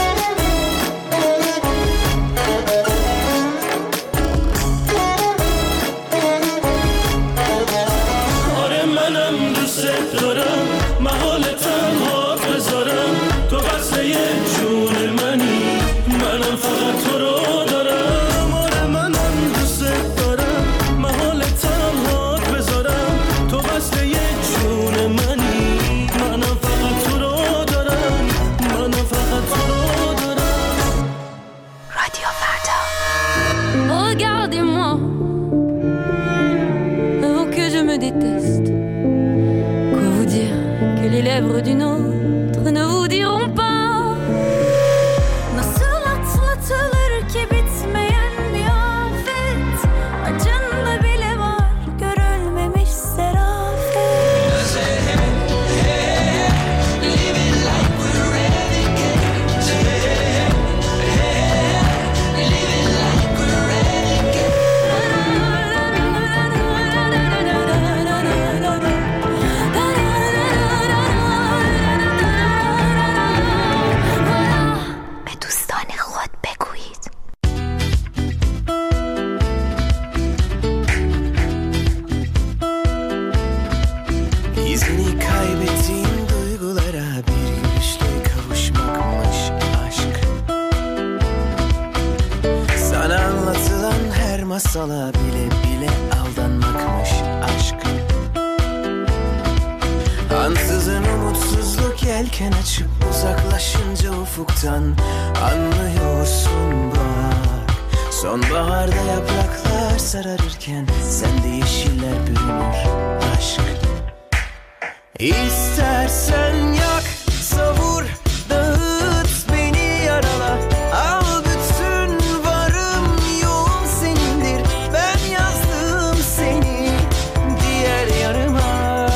آره منم دوست دارم محال تنهات بذارم، تو وصل یه جون منی، منم فقط تو رو دارم. آره منم دوست دارم محال تنهات بذارم، تو وصل یه جون منی، منم فقط تو رو دارم، منم فقط تو رو دارم. رادیو فردا. Regardez-moi, oh que je me déteste. Quoi vous dire que les lèvres d'une autre ne vous diront pas. Nasıl atlatılır ki bitmeyen bir afet, acında bile var görülmemiş serafet. Living like we're renegades. Living like we're renegades. به دوستان خود بگویید. İzini kaybettiğim duygulara bir gülüşle kavuşmakmış aşk. Sana anlatılan her masala bile bile aldanmakmış aşk. Ansızın umutsuzluk yelken açıp uzaklaşınca ufuktan anlıyorsun bak. Sonbaharda yapraklar sararırken sende yeşiller bürünür aşk. İstersen yak, savur, dağıt beni yarala. Al bütün varım yoğum senindir. Ben yazdım seni diğer yarıma.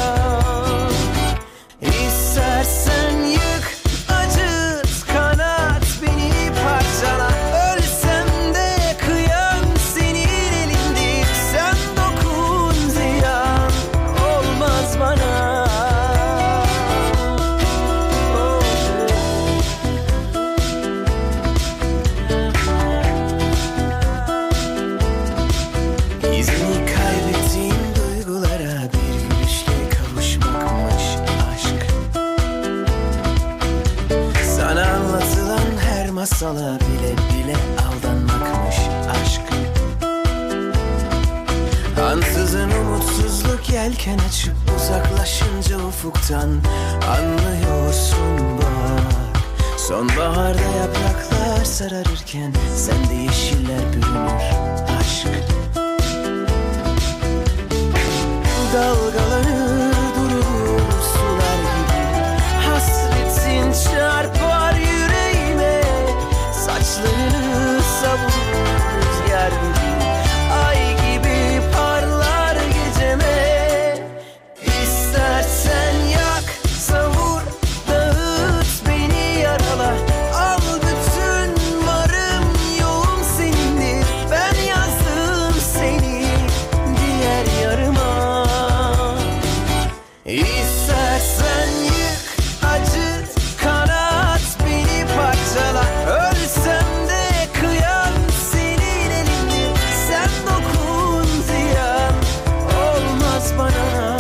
İstersen yık, acıt, kanat beni parçala. Ölsem de kıyam senin elindir. Sen dokun ziyan olmaz bana. Anlatsalar bile bile aldanmakmış aşk. Ansızın umutsuzluk yelken açıp uzaklaşınca ufuktan anlıyorsun bak. Sonbaharda yapraklar sararırken sende yeşiller bürünür aşk. Dalgalanır durur sular gibi, hasretin çarpar yüreğime. Saçlarını savurur rüzgar gibi, ay gibi parlar geceme. İstersen yak, savur, dağıt beni yarala. Al bütün varım yoğum senindir. Ben yazdım seni diğer yarıma. İstersen yık, acıt, kanat, beni parçala. Ölsem de kıyam senin elindir. Sen dokun ziyan olmaz bana.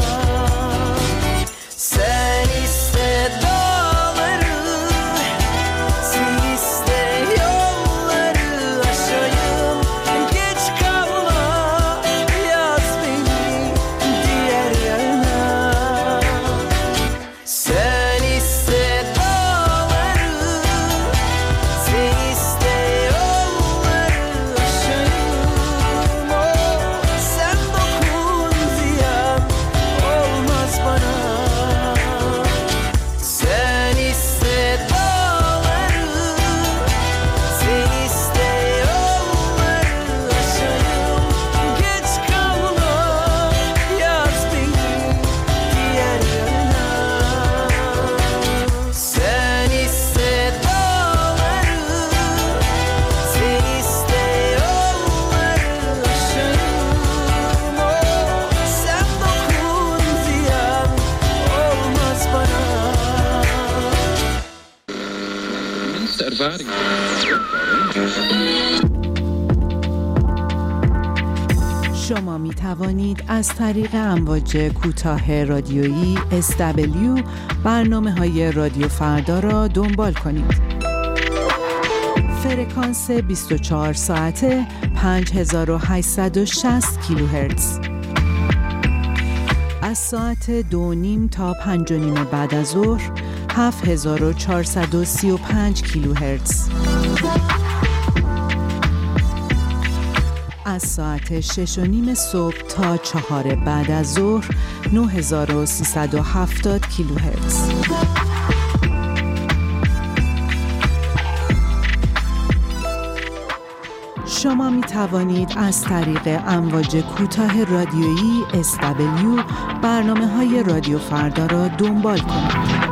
Sen iste dağları, sen iste yolları aşayım. Geç kalma, yaz beni diğer yana. Sen iste dağları, sen iste yolları aşayım. Oh, sen dokun ziyan olmaz bana. Sen iste dağları, sen iste yolları aşayım. Geç kalma, yaz beni diğer yana. Sen iste dağları, sen iste yolları aşayım. Oh, sen dokun ziyan olmaz bana. شما می توانید از طریق امواج کوتاه رادیویی SW برنامه‌های رادیو فردا را دنبال کنید. فرکانس 24 ساعته 5860 کیلوهرتز. از ساعت 2:30 تا 5:30 بعد از ظهر 7435 کیلوهرتز. از ساعت 6:30 صبح تا 4 بعد از ظهر 9370 کیلوهرتز. شما می توانید از طریق امواج کوتاه رادیویی SW برنامه‌های رادیو فردا را دنبال کنید.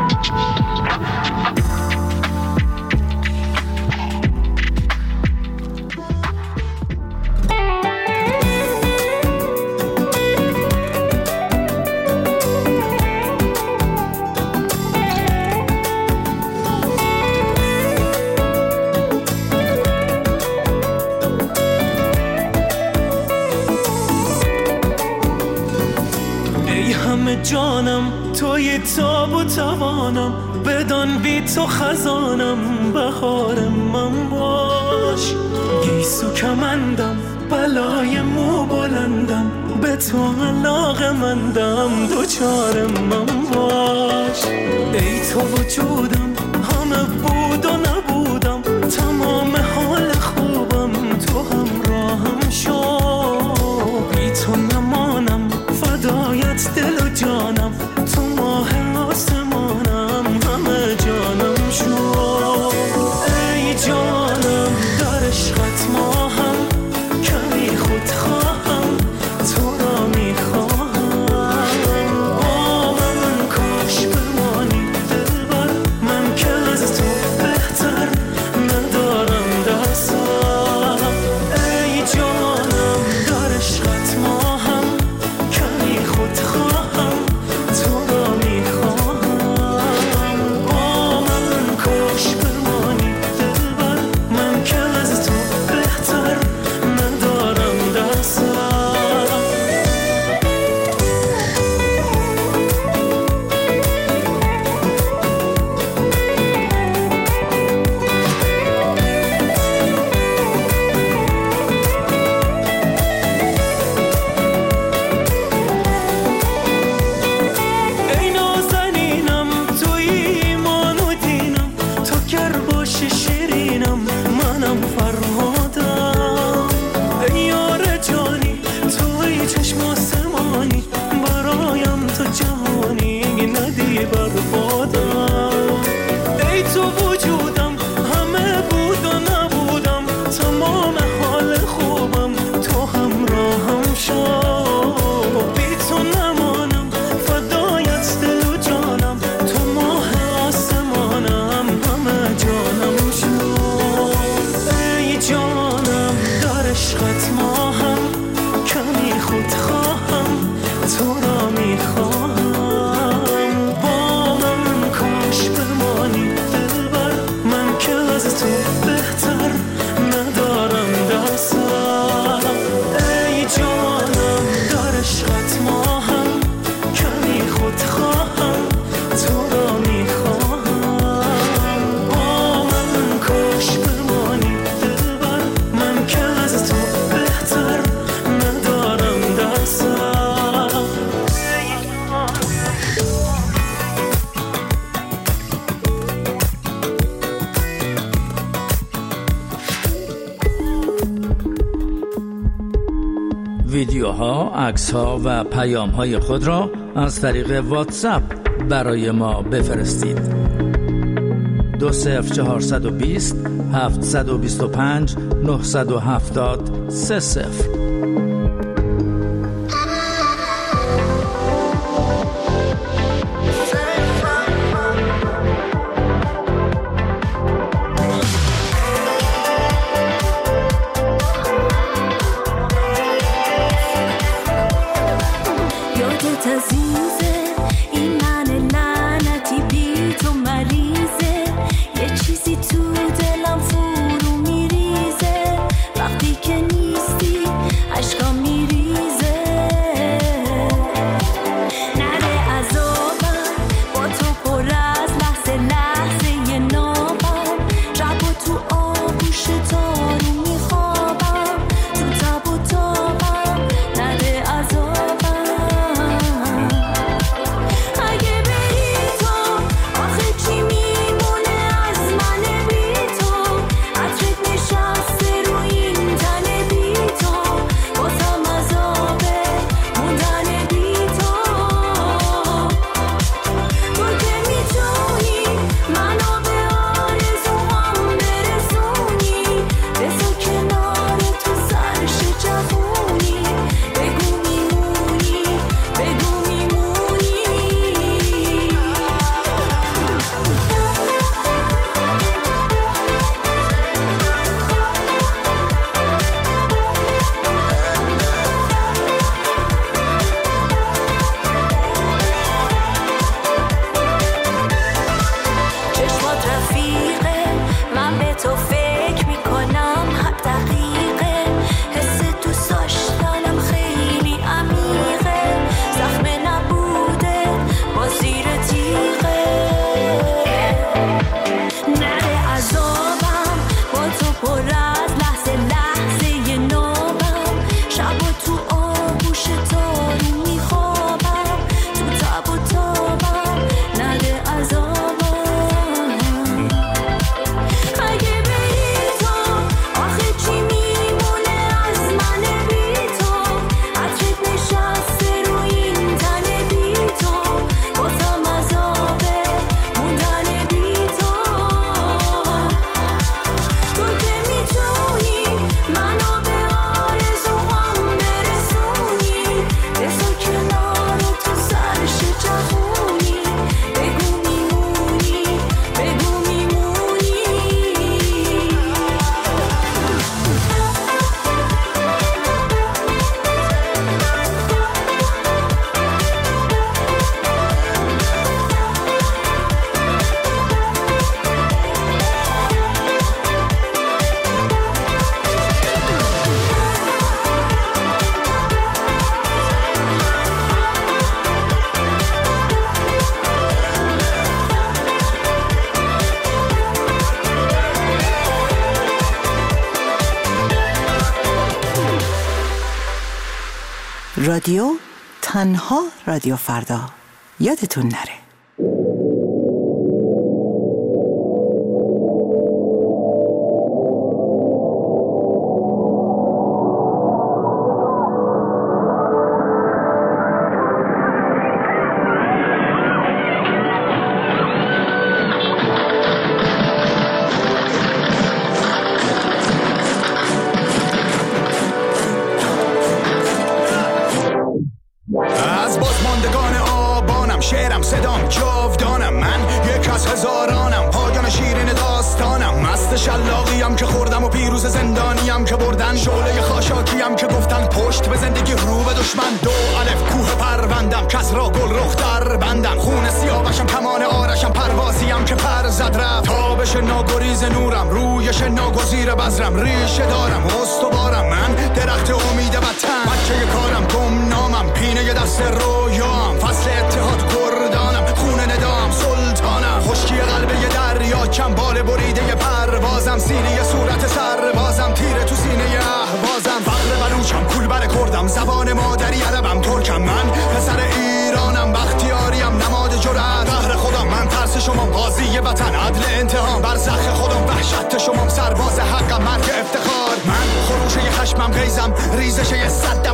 جانم توی تاب و توانم، بدان بی تو خزانم، بهار من باش. گیسو کمندم، بلای مو بلندم، به تو علاقه‌مندم، دوچار من باش. ای تو وجودم، همه بود و نبودم، تمام حال خوبم، تو همراهم شو. بی تو نمانم، فدایت دل و جانم، تو ماه آسمانم، همه جانم شو. ای جانم در عشقت ماهم، کمی خود خواهم، تو را میخواهم. با من کاش بمانی دلبر، من که از تو بهتر ندارم دستم. ای جانم در عشقت ماهم، کمی خود خواهم، تو را میخواهم. با من کاش بمانی دلبر، ویدیوها، عکس‌ها و پیام‌های خود را از طریق واتساپ برای ما بفرستید. 20420 725 970 30. رادیو تنها رادیو فردا، یادتون نره. شلاقیم که خوردم و پیروز زندانیم که بردن، شعله خاشاکیم که گفتن پشت به زندگی رو به دشمن. 2 الف کوه پروندم کس را گل رخ در بندم، خون سیاوشم کمان آرشم پروازیم که پر زد رفت. تابش ناگریز نورم رویش ناگزیر بذرم، ریشه دارم استوارم من درخت امید وطن. بچه کارم گمنامم پینه دست رویام، فصل اتحاد کردانم خون ندام سلطانم. خشکی قلب یه دریا کم بال بریده پروازم، سینه صورت سربازم تیره تو سینه اهوازم. فقر بلوچم کول بر کردم زبان مادری عربم ترکم، من پسر ایرانم بختیاریم نماد جرأت. قهر خودم من ترس شما قاضی وطن عدل انتقام، برزخ خودم وحشت شما سرباز حقم مرگ افتخار. من خروش یه خشمم غیزم ریزش یه صدم سیلم،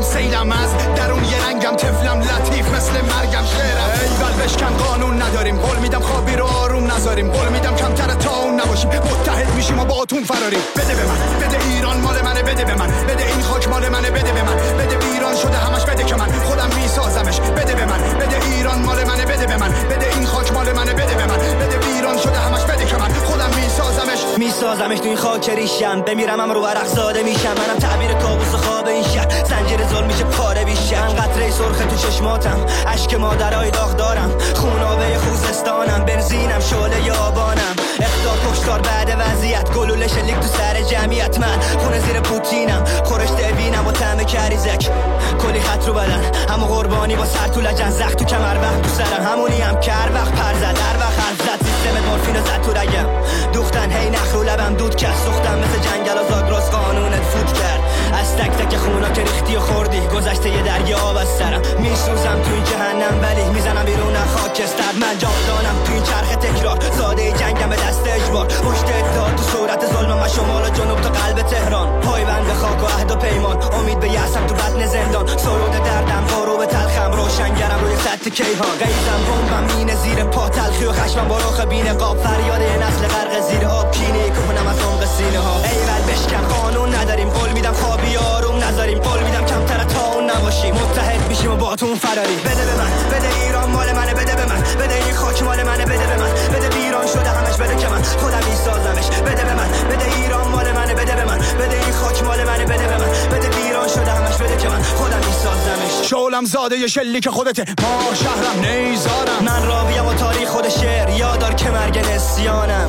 میرم از درون یه رنگم، طفلم لطیف مثل مرگم، شعرم ایول بشکن قانون نداریم، قول میدم خوابی رو آروم نذاریم، قول میدم کمتر تا اون نباشیم، متحد میشیم و با اتون فراریم. بده به من، بده ایران مال منه، بده به من، بده این خاک مال منه، بده به من، بده ایران شده همش، بده که من خودم میسازمش، بده به من، بده ایران مال منه، بده به من، بده این خاک مال منه، بده به من، بده ایران شده همش، بده که من خودم میسازمش تو این خاک ریشم، بمیرم هم رو ورق زاده میشم، منم تعبیر کابوس خواب این شهر، زنجیر ظلم میشه پاره بیشم، قطره سرخ تو چشماتم، اشک مادرای داغ دارم، خونابه خوزستانم، بنزینم شعله آبانم، اقدار کشتار بعد وضعیت، گلوله شلیک تو سر جمعیت، من خونه زیر پوتینم، خورشت وینم با طعم کریزک، کلی خط رو بدن، همو قربانی با سر تو لجن، زخم تو کمر وقت تو سرم، همونی هم کر وقت پر زد، هر وقت حرف زد سیستم مورفین زد تو رگم، دوختن هی نخ رو لبم دود کرد، سوختم مثل جنگل و زاگرس قانونت فوت کرد، از تک تک خونا که ریختی و خوردی، گذشته یه درگی آب از سرم، میسوزم تو این جهنم ولی میزنم بیرون خاکستر، من جاودانم تو این چرخ تکرار، زاده جنگم به دست اجبار، پشت اتحاد تو صورت ظلم و شمال و جنوب تا قلب تهران، پایبند به خاک و عهد و پیمان، امید به یأسم تو بطن زندان، سرود دردم غروب تلخم، روشنگرم روی سطح کیهان، غیظم بمبم مینه زیر پا، تلخی و خشمم با رخ بی‌نقاب، فریاد یه نسل غرق زیر آب، کینه کنم از عمق سینه ها، ایول بشکن قانون نداریم، قول میدم خوابی آروم نذاریم، قول میدم کمتر تا اون نباشیم، متحد میشیم و با اتون فراری. بده به من، بده ایران مال منه، بده به من، بده این خاک مال منه، بده به من، بده ایران شده همش، بده که من خودم میسازمش، بده به من، بده ایران مال منه، بده به من، بده این خاک مال منه، بده به من، بده ایران شده همش، بده که من خودم میسازمش. شعلم زاده ی شلیک خودته، ما شهرم نیزارم، من راویم و تاریخ خود شعر، یادار که مرگ نسیانم،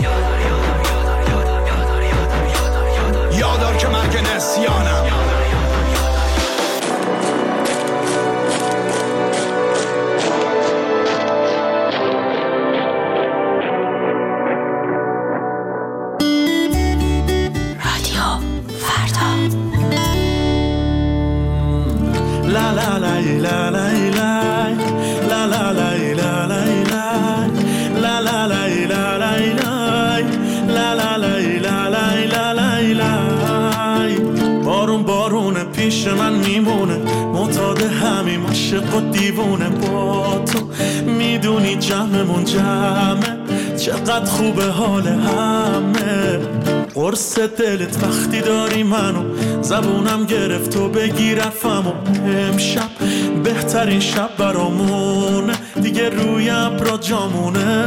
یادار که مرگ نسیانم. La la la la la la la la la la la la la la la la. بارون بارونه پیش من میمونه، معتاد همین عاشق و دیوونه، با تو میدونی جمعمون جمعه، چقدر خوبه حال همه، قرص دلت وقتی داری منو، زبونم گرفت و بگیر حرفمو، امشب بهترین شب برامونه، دیگه روی ابرا جامونه،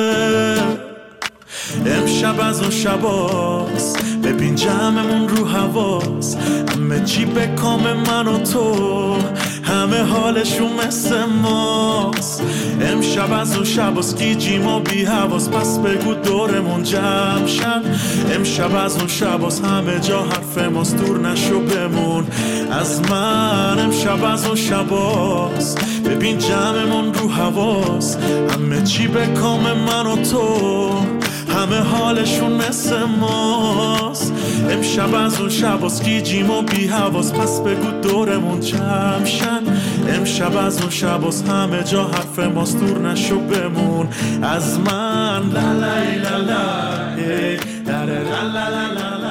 امشب از اون شباست، ببین جمعمون رو حواس، همه چی به کام من و تو، همه حالشون مثل ماست، امشب از اون شباست، گیجیم و بی حواس، پس بگو دورمون جمع شن، امشب از اون شباست، همه جا حرف ماست، دور نشو بمون از من، امشب از اون شباست، ببین جمعمون رو حواس، همه چی به کام من و تو، همه حالشون مثل ماست، امشب از اون شباست، گیجیم و بی حواس، پس بگو دورمون جمع شن، امشب از اون شباست، همه جا حرف ماست، دور نشو بمون از من. لا لا لا لا لا لا لا لا لا.